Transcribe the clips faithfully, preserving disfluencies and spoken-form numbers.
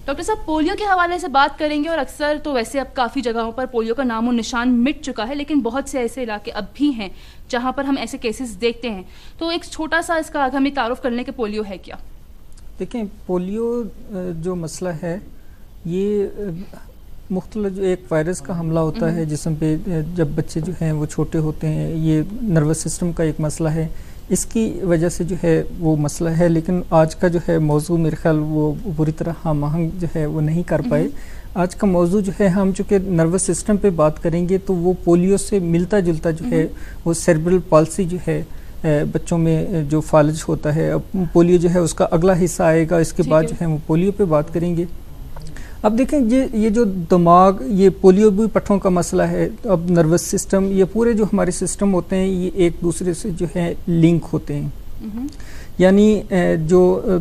Doctor صاحب polio کے حوالے سے بات کریں گے، اور اکثر تو ویسے اب کافی جگہوں پر پولیو کا نام و نشان مٹ چکا ہے، لیکن بہت سے ایسے علاقے اب بھی ہیں جہاں پر ہم ایسے کیسز دیکھتے ہیں. تو ایک چھوٹا سا اس کا ہمیں تعارف کر لیں کہ پولیو ہے کیا. دیکھیں، پولیو جو مسئلہ ہے یہ مختلف جو ایک وائرس کا حملہ ہوتا ہے جسم پہ جب بچے جو ہیں وہ چھوٹے ہوتے ہیں، یہ نروس سسٹم کا ایک مسئلہ ہے، اس کی وجہ سے جو ہے وہ مسئلہ ہے. لیکن آج کا جو ہے موضوع میرے خیال وہ پوری طرح ہم آہنگ جو ہے وہ نہیں کر پائے. آج کا موضوع جو ہے ہم چونکہ نروس سسٹم پہ بات کریں گے تو وہ پولیو سے ملتا جلتا جو ہے وہ سیریبرل پالسی جو ہے بچوں میں جو فالج ہوتا ہے. اب پولیو جو ہے اس کا اگلا حصہ آئے گا، اس کے بعد جو ہے وہ پولیو پہ بات کریں گے. اب دیکھیں یہ یہ جو دماغ، یہ پولیو بھی پٹھوں کا مسئلہ ہے. اب نروس سسٹم، یہ پورے جو ہمارے سسٹم ہوتے ہیں یہ ایک دوسرے سے جو ہے لنک ہوتے ہیں. یعنی جو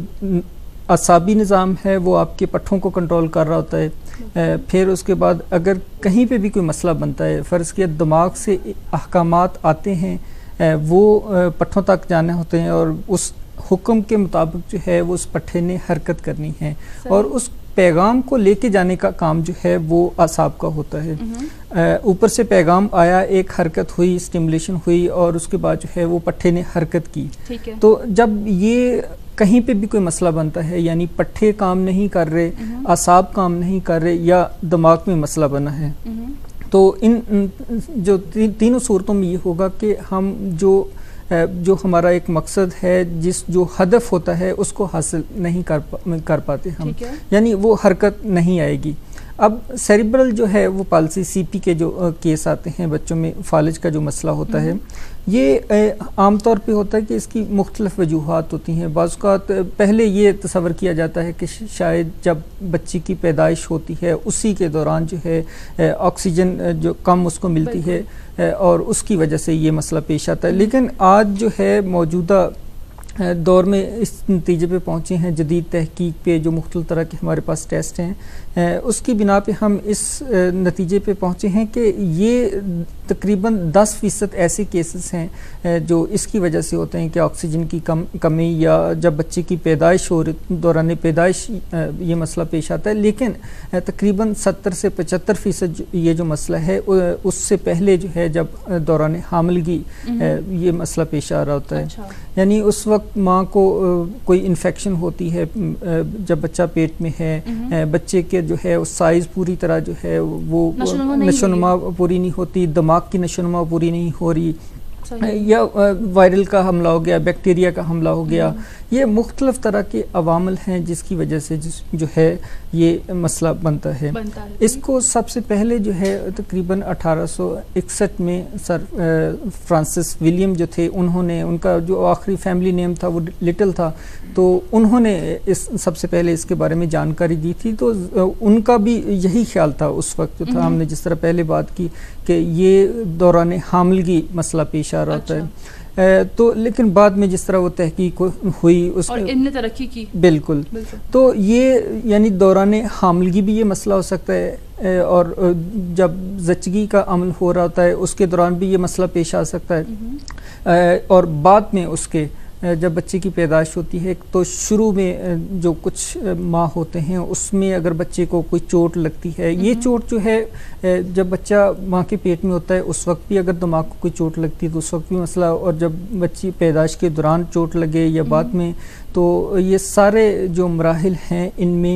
اعصابی نظام ہے وہ آپ کے پٹھوں کو کنٹرول کر رہا ہوتا ہے. پھر اس کے بعد اگر کہیں پہ بھی کوئی مسئلہ بنتا ہے، فرض کیا دماغ سے احکامات آتے ہیں، وہ پٹھوں تک جانے ہوتے ہیں اور اس حکم کے مطابق جو ہے وہ اس پٹھے نے حرکت کرنی ہے، اور اس پیغام کو لے کے جانے کا کام جو ہے وہ اعصاب کا ہوتا ہے. اوپر سے پیغام آیا، ایک حرکت ہوئی، اسٹیمولیشن ہوئی، اور اس کے بعد جو ہے وہ پٹھے نے حرکت کی. تو جب یہ کہیں پہ بھی کوئی مسئلہ بنتا ہے، یعنی پٹھے کام نہیں کر رہے، اعصاب کام نہیں کر رہے، یا دماغ میں مسئلہ بنا ہے، تو ان جو تینوں صورتوں میں یہ ہوگا کہ ہم جو جو ہمارا ایک مقصد ہے، جس جو ہدف ہوتا ہے اس کو حاصل نہیں کر کر پاتے ہم، یعنی وہ حرکت نہیں آئے گی. اب سیریبرل جو ہے وہ پالسی، سی پی کے جو کیس آتے ہیں بچوں میں، فالج کا جو مسئلہ ہوتا ہے، یہ عام طور پہ ہوتا ہے کہ اس کی مختلف وجوہات ہوتی ہیں. بعض اوقات پہلے یہ تصور کیا جاتا ہے کہ شاید جب بچی کی پیدائش ہوتی ہے اسی کے دوران جو ہے آکسیجن جو کم اس کو ملتی ہے اور اس کی وجہ سے یہ مسئلہ پیش آتا ہے. لیکن آج جو ہے موجودہ دور میں اس نتیجے پہ پہنچے ہیں، جدید تحقیق پہ جو مختلف طرح کے ہمارے پاس ٹیسٹ ہیں، اس کی بنا پہ ہم اس نتیجے پہ پہنچے ہیں کہ یہ تقریباً دس فیصد ایسے کیسز ہیں جو اس کی وجہ سے ہوتے ہیں کہ آکسیجن کی کم کمی یا جب بچے کی پیدائش ہو دوران پیدائش یہ مسئلہ پیش آتا ہے. لیکن تقریباً ستر سے پچہتر فیصد یہ جو مسئلہ ہے اس سے پہلے جو ہے جب دوران حاملگی یہ مسئلہ پیش آ رہا ہوتا ہے. یعنی اس وقت ماں کو کوئی انفیکشن ہوتی ہے جب بچہ پیٹ میں ہے، بچے کے جو ہے سائز پوری طرح جو ہے وہ نشو نما پوری نہیں ہوتی، دماغ کی نشو نما پوری نہیں ہو رہی، یا وائرل کا حملہ ہو گیا، بیکٹیریا کا حملہ ہو گیا. یہ مختلف طرح کے عوامل ہیں جس کی وجہ سے جو ہے یہ مسئلہ بنتا ہے. اس کو سب سے پہلے جو ہے تقریباً اٹھارہ سو اکسٹھ میں سر فرانسس ولیم جو تھے، انہوں نے، ان کا جو آخری فیملی نیم تھا وہ لٹل تھا، تو انہوں نے اس سب سے پہلے اس کے بارے میں جانکاری دی تھی. تو ان کا بھی یہی خیال تھا اس وقت جو تھا، ہم نے جس طرح پہلے بات کی کہ یہ دوران حاملگی مسئلہ پیش آ رہا ہوتا ہے. تو لیکن بعد میں جس طرح وہ تحقیق ہوئی اس اور ان نے ترقی کی، بالکل، تو یہ یعنی دوران حاملگی بھی یہ مسئلہ ہو سکتا ہے، اور جب زچگی کا عمل ہو رہا ہوتا ہے اس کے دوران بھی یہ مسئلہ پیش آ سکتا ہے، اور بعد میں اس کے جب بچے کی پیدائش ہوتی ہے تو شروع میں جو کچھ ماہ ہوتے ہیں اس میں اگر بچے کو کوئی چوٹ لگتی ہے، یہ چوٹ جو ہے جب بچہ ماں کے پیٹ میں ہوتا ہے اس وقت بھی اگر دماغ کو کوئی چوٹ لگتی ہے تو اس وقت بھی مسئلہ، اور جب بچی پیدائش کے دوران چوٹ لگے یا بعد میں، تو یہ سارے جو مراحل ہیں ان میں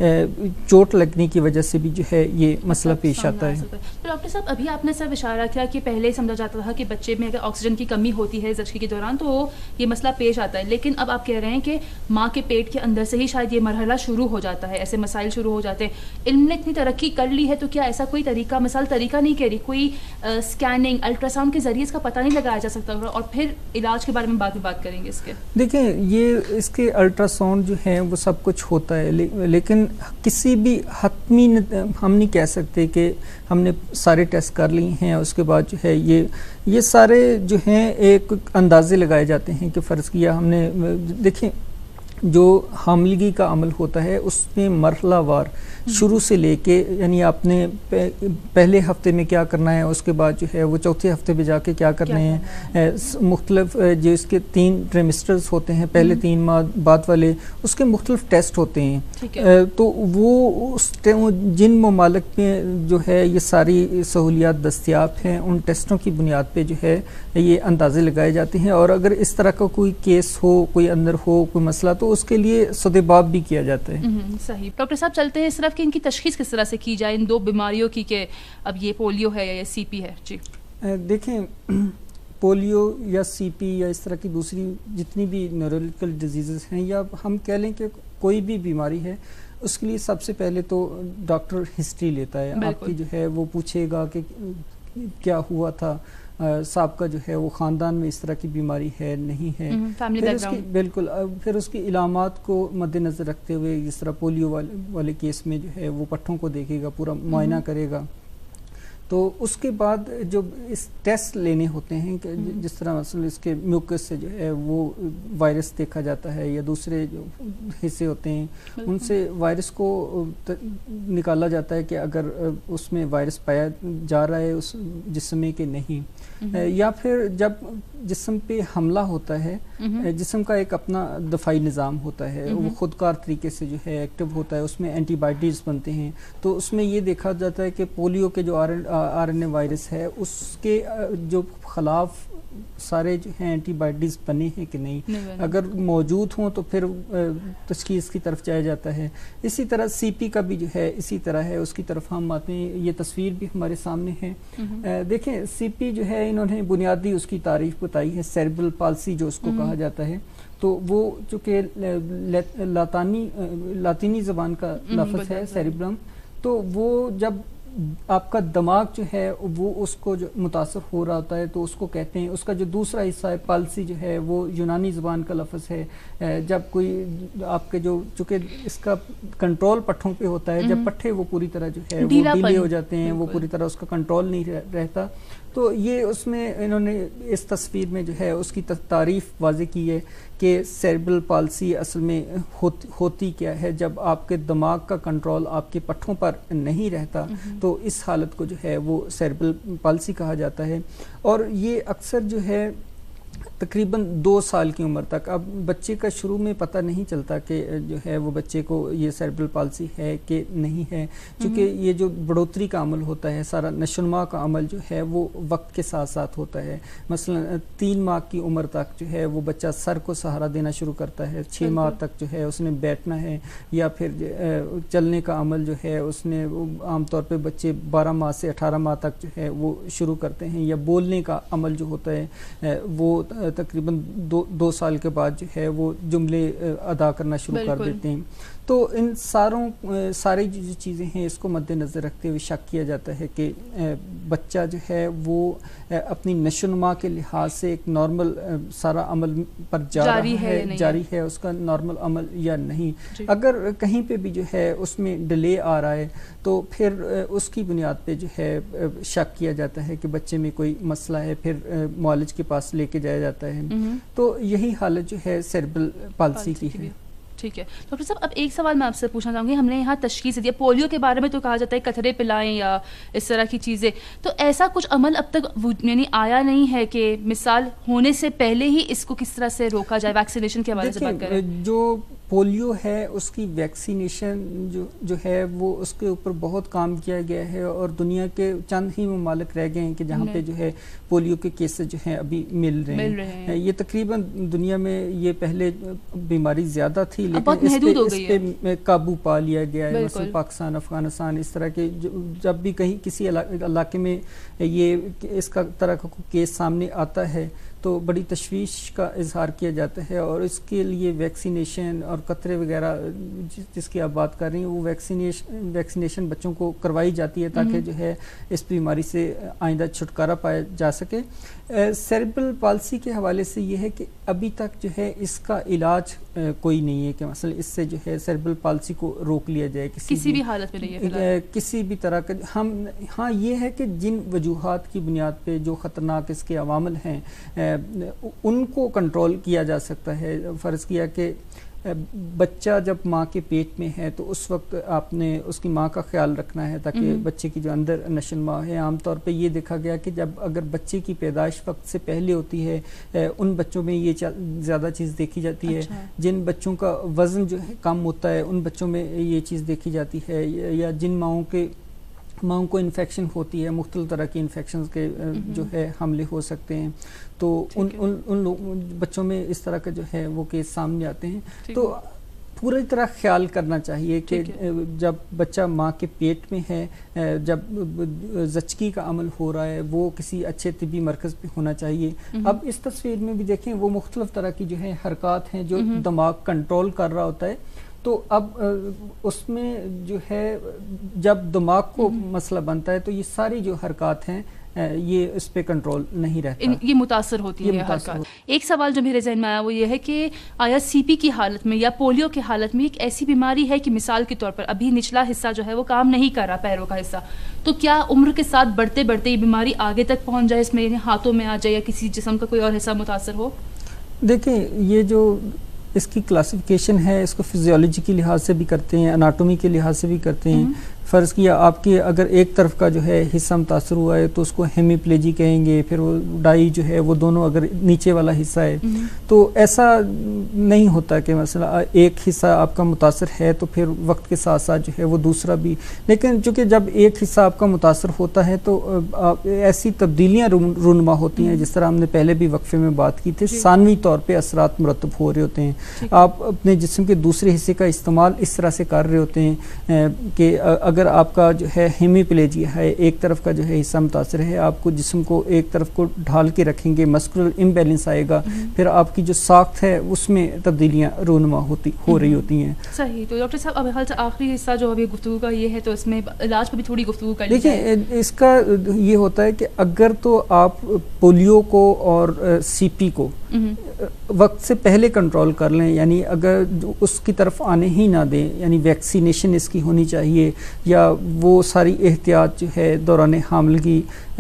چوٹ لگنے کی وجہ سے بھی جو ہے یہ مسئلہ پیش آتا ہے. تو ڈاکٹر صاحب ابھی آپ نے صرف اشارہ کیا کہ پہلے سمجھا جاتا تھا کہ بچے میں اگر آکسیجن کی کمی ہوتی ہے زچگی کے دوران تو یہ مسئلہ پیش آتا ہے، لیکن اب آپ کہہ رہے ہیں کہ ماں کے پیٹ کے اندر سے ہی شاید یہ مرحلہ شروع ہو جاتا ہے، ایسے مسائل شروع ہو جاتے ہیں. علم نے اتنی ترقی کر لی ہے تو کیا ایسا کوئی طریقہ، مثال طریقہ نہیں کہہ رہی، کوئی اسکیننگ الٹرا ساؤنڈ کے ذریعے اس کا پتہ نہیں لگایا جا سکتا؟ اور پھر علاج کے بارے میں بعد میں بات کریں گے اس کے. دیکھیں، یہ اس کے الٹرا ساؤنڈ جو ہیں وہ سب کچھ ہوتا ہے، لیکن کسی بھی حتمی ہم نہیں کہہ سکتے کہ ہم نے سارے ٹیسٹ کر لیے ہیں اس کے بعد جو ہے یہ یہ سارے جو ہیں ایک اندازے لگائے جاتے ہیں کہ فرض کیا ہم نے. دیکھیں جو حاملگی کا عمل ہوتا ہے اس میں مرحلہ وار شروع سے لے کے یعنی آپ نے پہلے ہفتے میں کیا کرنا ہے، اس کے بعد جو ہے وہ چوتھے ہفتے پہ جا کے کیا کرنے ہیں، مختلف جو اس کے تین ٹریمسٹرز ہوتے ہیں، پہلے تین ماہ بعد والے، اس کے مختلف ٹیسٹ ہوتے ہیں. تو وہ اس جن ممالک میں جو ہے یہ ساری سہولیات دستیاب ہیں ان ٹیسٹوں کی بنیاد پہ جو ہے یہ اندازے لگائے جاتے ہیں، اور اگر اس طرح کا کوئی کیس ہو، کوئی اندر ہو کوئی مسئلہ، تو اس کے لیے سدباب بھی کیا جاتا ہے. صحیح. ڈاکٹر صاحب چلتے ہیں اس طرف کہ ان کی تشخیص کس طرح سے کی جائے ان دو بیماریوں کی، کہ اب یہ پولیو ہے یا یہ سی پی ہے؟ جی دیکھیں، پولیو یا سی پی یا اس طرح کی دوسری جتنی بھی نیورولوجیکل ڈیزیزز ہیں، یا ہم کہہ لیں کہ کوئی بھی بیماری ہے، اس کے لیے سب سے پہلے تو ڈاکٹر ہسٹری لیتا ہے. آپ کی جو ہے وہ پوچھے گا کہ کیا ہوا تھا، صاحب کا جو ہے وہ خاندان میں اس طرح کی بیماری ہے نہیں ہے، پھر اس کی بالکل پھر اس کی علامات کو مد نظر رکھتے ہوئے جس طرح پولیو والے والے کیس میں جو ہے وہ پٹھوں کو دیکھے گا، پورا معائنہ کرے گا. تو اس کے بعد جو اس ٹیسٹ لینے ہوتے ہیں کہ جس طرح مثلا اس کے میوکس سے جو ہے وہ وائرس دیکھا جاتا ہے، یا دوسرے جو حصے ہوتے ہیں ان سے وائرس کو نکالا جاتا ہے کہ اگر اس میں وائرس پایا جا رہا ہے اس جسم میں کہ نہیں. یا پھر جب جسم پہ حملہ ہوتا ہے، جسم کا ایک اپنا دفاعی نظام ہوتا ہے، وہ خودکار طریقے سے جو ہے ایکٹیو ہوتا ہے، اس میں اینٹی بائیٹیز بنتے ہیں. تو اس میں یہ دیکھا جاتا ہے کہ پولیو کے جو آر این اے وائرس ہے اس کے جو خلاف سارے جو ہیں اینٹی بائیٹیز بنے ہیں کہ نہیں، اگر موجود ہوں تو پھر تشخیص کی طرف جایا جاتا ہے. اسی طرح سی پی کا بھی جو ہے اسی طرح ہے، اس کی طرف ہم آتے ہیں. یہ تصویر بھی ہمارے سامنے ہے. دیکھیں سی پی جو ہے انہوں نے بنیادی اس کی تعریف بتائی ہے، سیریبرل پالسی جو اس کو کہا جاتا ہے. تو وہ چونکہ لاطینی لاطینی زبان کا لفظ ہے سیریبرم، تو وہ جب آپ کا دماغ جو ہے وہ اس کو جو متاثر ہو رہا ہوتا ہے تو اس کو کہتے ہیں. اس کا جو دوسرا حصہ ہے پالسی جو ہے وہ یونانی زبان کا لفظ ہے. جب کوئی آپ کے جو چونکہ اس کا کنٹرول پٹھوں پہ ہوتا ہے، جب پٹھے وہ پوری طرح جو ہے وہ ڈھیلے ہو جاتے ہیں، وہ پوری طرح اس کا کنٹرول نہیں رہتا. تو یہ اس میں انہوں نے اس تصویر میں جو ہے اس کی تعریف واضح کی ہے کہ سیریبرل پالسی اصل میں ہوتی کیا ہے. جب آپ کے دماغ کا کنٹرول آپ کے پٹھوں پر نہیں رہتا تو اس حالت کو جو ہے وہ سیریبرل پالسی کہا جاتا ہے. اور یہ اکثر جو ہے تقریباً دو سال کی عمر تک، اب بچے کا شروع میں پتہ نہیں چلتا کہ جو ہے وہ بچے کو یہ سیریبرل پالسی ہے کہ نہیں ہے، چونکہ یہ جو بڑھوتری کا عمل ہوتا ہے، سارا نشوونما کا عمل جو ہے وہ وقت کے ساتھ ساتھ ہوتا ہے. مثلا تین ماہ کی عمر تک جو ہے وہ بچہ سر کو سہارا دینا شروع کرتا ہے، چھ ماہ تک جو ہے اس نے بیٹھنا ہے، یا پھر چلنے کا عمل جو ہے اس نے عام طور پہ بچے بارہ ماہ سے اٹھارہ ماہ تک جو ہے وہ شروع کرتے ہیں. یا بولنے کا عمل جو ہوتا ہے وہ تقریباً دو دو سال کے بعد جو ہے وہ جملے ادا کرنا شروع کر دیتے ہیں. تو ان ساروں ساری جو چیزیں ہیں اس کو مد نظر رکھتے ہوئے شک کیا جاتا ہے کہ بچہ جو ہے وہ اپنی نشوونما کے لحاظ سے ایک نارمل سارا عمل پر جا رہا ہے، جاری ہے اس کا نارمل عمل یا نہیں. اگر کہیں پہ بھی جو ہے اس میں ڈیلے آ رہا ہے تو پھر اس کی بنیاد پہ جو ہے شک کیا جاتا ہے کہ بچے میں کوئی مسئلہ ہے، پھر معالج کے پاس لے کے جایا جاتا ہے. تو یہی حالت جو ہے سیریبرل پالسی کی ہے. ٹھیک ہے ڈاکٹر صاحب، اب ایک سوال میں آپ سے پوچھنا چاہوں گی. ہم نے یہاں تشخیص دیا پولیو کے بارے میں، تو کہا جاتا ہے قطرے پلائیں یا اس طرح کی چیزیں، تو ایسا کچھ عمل اب تک یعنی آیا نہیں ہے کہ مثال ہونے سے پہلے ہی اس کو کس طرح سے روکا جائے؟ ویکسینیشن کے حوالے سے بات کریں. جو پولیو ہے اس کی ویکسینیشن جو جو ہے وہ اس کے اوپر بہت کام کیا گیا ہے، اور دنیا کے چند ہی ممالک رہ گئے ہیں کہ جہاں پہ جو ہے پولیو کے کیسز جو ہیں ابھی مل رہے ہیں. رہے ہیں. یہ تقریباً دنیا میں یہ پہلے بیماری زیادہ تھی لیکن اس پہ, اس پہ قابو پا لیا گیا ہے. مثلا پاکستان، افغانستان، اس طرح کے جب بھی کہیں کسی علاقے میں یہ اس کا طرح کا کیس سامنے آتا ہے تو بڑی تشویش کا اظہار کیا جاتا ہے، اور اس کے لیے ویکسینیشن اور قطرے وغیرہ جس کی آپ بات کر رہی ہیں وہ ویکسینیشن ویکسینیشن بچوں کو کروائی جاتی ہے تاکہ جو ہے اس بیماری سے آئندہ چھٹکارا پایا جا سکے. سیریبرل پالسی کے حوالے سے یہ ہے کہ ابھی تک جو ہے اس کا علاج کوئی نہیں ہے کہ مثلا اس سے جو ہے سیریبرل پالسی کو روک لیا جائے کسی, کسی بھی حالت میں نہیں ہے، کسی بھی طرح کا. ہم ہاں یہ ہے کہ جن وجوہات کی بنیاد پہ جو خطرناک اس کے عوامل ہیں ان کو کنٹرول کیا جا سکتا ہے. فرض کیا کہ بچہ جب ماں کے پیٹ میں ہے تو اس وقت آپ نے اس کی ماں کا خیال رکھنا ہے تاکہ بچے کی جو اندر نشو و نما ہے. عام طور پہ یہ دیکھا گیا کہ جب اگر بچے کی پیدائش وقت سے پہلے ہوتی ہے ان بچوں میں یہ زیادہ چیز دیکھی جاتی ہے. جن بچوں کا وزن جو ہے کم ہوتا ہے ان بچوں میں یہ چیز دیکھی جاتی ہے, یا جن ماؤں کے ماؤں کو انفیکشن ہوتی ہے, مختلف طرح کی انفیکشنز کے جو ہے حملے ہو سکتے ہیں, تو ان ان ان لوگوں بچوں میں اس طرح کا جو ہے وہ کیس سامنے آتے ہیں. تو پوری طرح خیال کرنا چاہیے کہ جب بچہ ماں کے پیٹ میں ہے, جب زچگی کا عمل ہو رہا ہے, وہ کسی اچھے طبی مرکز پہ ہونا چاہیے. اب اس تصویر میں بھی دیکھیں وہ مختلف طرح کی جو ہے حرکات ہیں جو دماغ کنٹرول کر رہا ہوتا ہے. تو اب اس میں جو ہے جب دماغ کو مسئلہ بنتا ہے تو یہ ساری جو حرکات ہیں یہ اس پہ کنٹرول نہیں رہتا, یہ متاثر ہوتی ہے حرکات. ایک سوال جو میرے ذہن میں آیا وہ یہ ہے کہ آیا سی پی کی حالت میں یا پولیو کی حالت میں ایک ایسی بیماری ہے کہ مثال کے طور پر ابھی نچلا حصہ جو ہے وہ کام نہیں کر رہا, پیروں کا حصہ, تو کیا عمر کے ساتھ بڑھتے بڑھتے یہ بیماری آگے تک پہنچ جائے, اس میں ہاتھوں میں آ جائے یا کسی جسم کا کوئی اور حصہ متاثر ہو؟ دیکھیں یہ جو اس کی کلاسیفیکیشن ہے اس کو فزیولوجی کے لحاظ سے بھی کرتے ہیں, اناٹومی کے لحاظ سے بھی کرتے ہیں. فرض کیا آپ کے اگر ایک طرف کا جو ہے حصہ متاثر ہوا ہے تو اس کو ہیمیپلیجی کہیں گے, پھر وہ ڈائی جو ہے وہ دونوں اگر نیچے والا حصہ ہے تو ایسا نہیں ہوتا کہ مثلا ایک حصہ آپ کا متاثر ہے تو پھر وقت کے ساتھ ساتھ جو ہے وہ دوسرا بھی. لیکن چونکہ جب ایک حصہ آپ کا متاثر ہوتا ہے تو ایسی تبدیلیاں رونما ہوتی ہیں, جس طرح ہم نے پہلے بھی وقفے میں بات کی تھی, ثانوی طور پہ اثرات مرتب ہو رہے ہوتے ہیں. آپ اپنے جسم کے دوسرے حصے کا استعمال اس طرح سے کر رہے ہوتے ہیں کہ اگر آپ کا جو ہے ہیمیپلیجیا ہے, ایک طرف کا جو ہے حصہ متاثر ہے, آپ کو جسم کو ایک طرف کو ڈھال کے رکھیں گے, مسکولر امبیلنس آئے گا, پھر آپ کی جو ساخت ہے اس میں تبدیلیاں رونما ہوتی ہو رہی ہوتی ہیں. صحیح. تو ڈاکٹر صاحب اب حال سے آخری حصہ جو ابھی گفتگو کا یہ ہے تو اس میں علاج پہ بھی تھوڑی گفتگو کر لیجیے. دیکھیں اس کا یہ ہوتا ہے کہ اگر تو آپ پولیو کو اور سی پی کو وقت سے پہلے کنٹرول کر لیں, یعنی اگر اس کی طرف آنے ہی نہ دیں, یعنی ویکسینیشن اس کی ہونی چاہیے, یا وہ ساری احتیاط جو ہے دوران حاملگی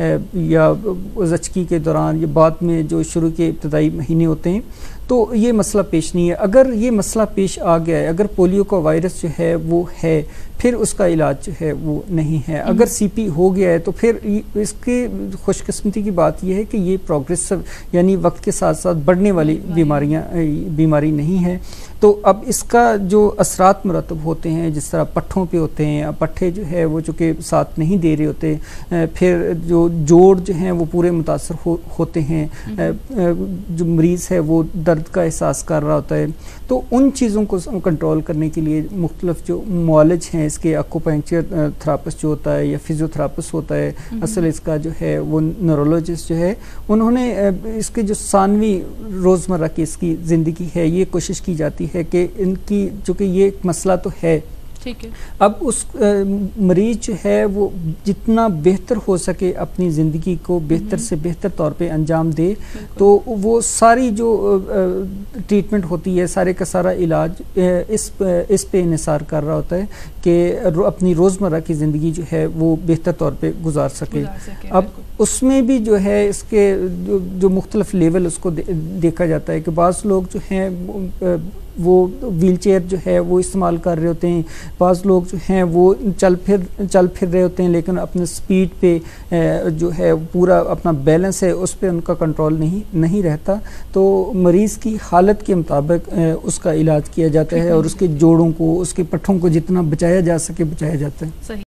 یا زچگی کے دوران یا بعد میں جو شروع کے ابتدائی مہینے ہوتے ہیں, تو یہ مسئلہ پیش نہیں ہے. اگر یہ مسئلہ پیش آ گیا ہے, اگر پولیو کا وائرس جو ہے وہ ہے, پھر اس کا علاج جو ہے وہ نہیں ہے. اگر سی پی ہو گیا ہے تو پھر اس کی خوش قسمتی کی بات یہ ہے کہ یہ پروگریسو یعنی وقت کے ساتھ ساتھ بڑھنے والی بیماریاں بیماری نہیں ہے. تو اب اس کا جو اثرات مرتب ہوتے ہیں, جس طرح پٹھوں پہ ہوتے ہیں, پٹھے جو ہے وہ چونکہ ساتھ نہیں دے رہے ہوتے, پھر جو جوڑ جو ہیں وہ پورے متاثر ہو, ہوتے ہیں, جو مریض ہے وہ درد کا احساس کر رہا ہوتا ہے. تو ان چیزوں کو کنٹرول کرنے کے لیے مختلف جو معالج ہیں, اس کے ایکوپنکچر تھراپسٹ جو ہوتا ہے یا فزیو تھراپسٹ ہوتا ہے, اصل اس کا جو ہے وہ نیورولوجسٹ جو ہے, انہوں نے اس کے جو ثانوی روزمرہ کی اس کی زندگی ہے یہ کوشش کی جاتی ہے کہ ان کی چونکہ یہ ایک مسئلہ تو ہے, ٹھیک ہے, اب اس مریض جو ہے وہ جتنا بہتر ہو سکے اپنی زندگی کو بہتر سے بہتر طور پہ انجام دے, تو وہ ساری جو ٹریٹمنٹ ہوتی ہے, سارے کا سارا علاج اس اس پہ انحصار کر رہا ہوتا ہے کہ اپنی روزمرہ کی زندگی جو ہے وہ بہتر طور پہ گزار سکے. اب اس میں بھی جو ہے اس کے جو مختلف لیول اس کو دیکھا جاتا ہے کہ بعض لوگ جو ہیں وہ ویل چیئر جو ہے وہ استعمال کر رہے ہوتے ہیں, بعض لوگ جو ہیں وہ چل پھر چل پھر رہے ہوتے ہیں, لیکن اپنے سپیڈ پہ جو ہے پورا اپنا بیلنس ہے اس پہ ان کا کنٹرول نہیں نہیں رہتا. تو مریض کی حالت کے مطابق اس کا علاج کیا جاتا ہے اور اس کے جوڑوں کو, اس کے پٹھوں کو جتنا بچایا جا سکے بچایا جاتا ہے.